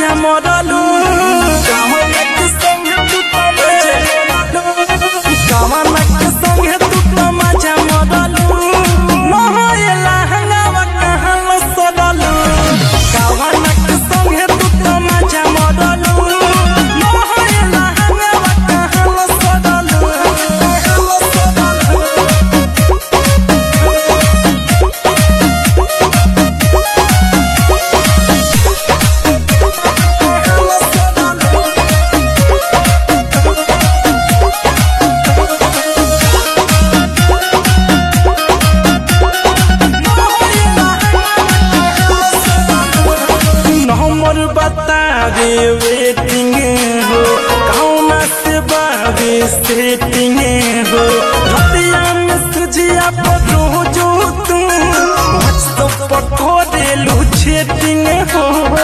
मजा मरलू कावना के संगे तू तो मजा मरलू नहयला हंगामा कहाँ लसरलू कावना के संगे तू तो मजा मरलू नहयला हंगामा कहाँ लसरलू बतावे वेटिंग हो कौना से बावे सेटिंग हो रतिया में तुझिया पर रोजो तू व्हाट्सएप पर कोडेलू चैटिंग हो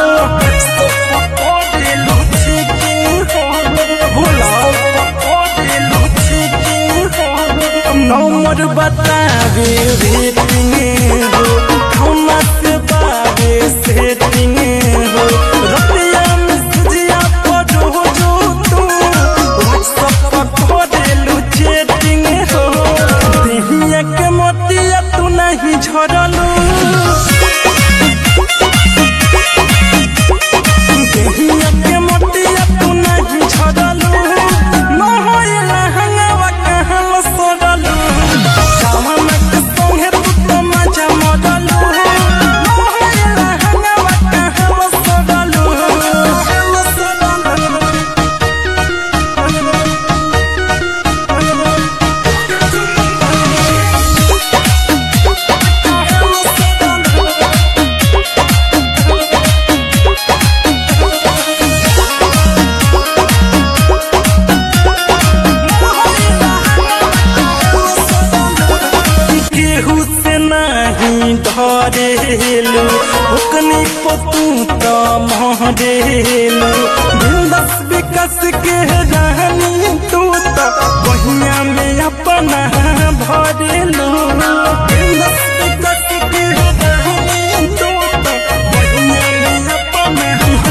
कोडेलू चैटिंग हो भोला कोडेलू चैटिंग हो नंबर बतावे वेटिंग हो कौना से बावे सेटिंग हो रतिया में तुझिया पर रोजो तू व्हाट्सएप पर कोडेलू चैटिंग हो दिहिया के मोतिया तू नहीं झरलू दिहिया के मोतिया तू नहीं झरलू नहयला हंगामा कहाँ लसरलू कावना के संगे तू तो मजा मरलू नहयला हंगामा कहाँ लसरलू केहू से नहीं डरेलू ओकनी पतू तो महरेलू बिंदस विकस के रानी तू तो बहिया में अपना भरेलू बिंदस विकस के रानी तू तो बहिया में अपना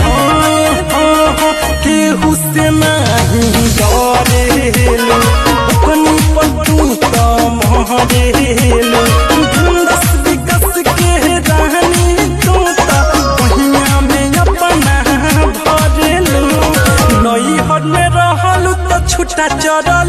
केहू से नहीं डरेलू ओकनी पतू तो महरेलू बिंदस विकस के रानी तू तो बहिया में अपना भरेलू नई हर में रहलू तो छुटा चढ़